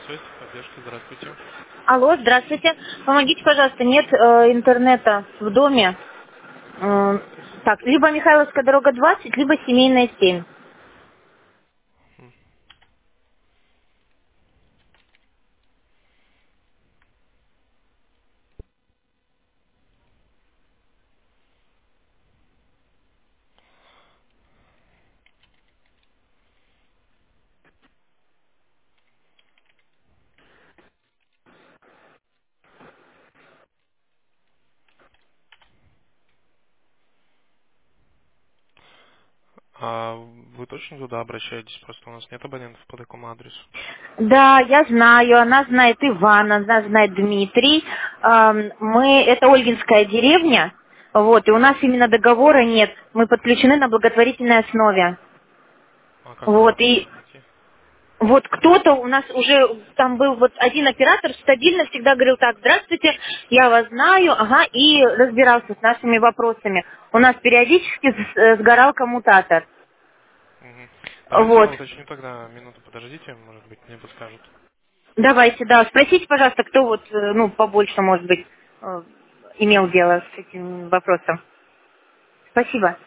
связь, поддержка, здравствуйте. Алло, здравствуйте. Помогите, пожалуйста, нет интернета в доме. Э, так, либо Михайловская дорога 20, либо Семейная 7. А вы точно туда обращаетесь? Просто у нас нет абонентов по такому адресу. Да, я знаю, она знает Иван, она знает Дмитрий. Это Ольгинская деревня, вот, и у нас именно договора нет. Мы подключены на благотворительной основе. А как вы Вот, могли их и найти? вот кто-то у нас уже, там был вот один оператор, стабильно всегда говорил так: здравствуйте, я вас знаю, ага, и разбирался с нашими вопросами. У нас периодически сгорал коммутатор. Мгм. Давайте я Вот. уточню тогда, минуту подождите, может быть, мне подскажут. Давайте, да, спросите, пожалуйста, кто вот, ну, побольше, может быть, имел дело с этим вопросом. Спасибо.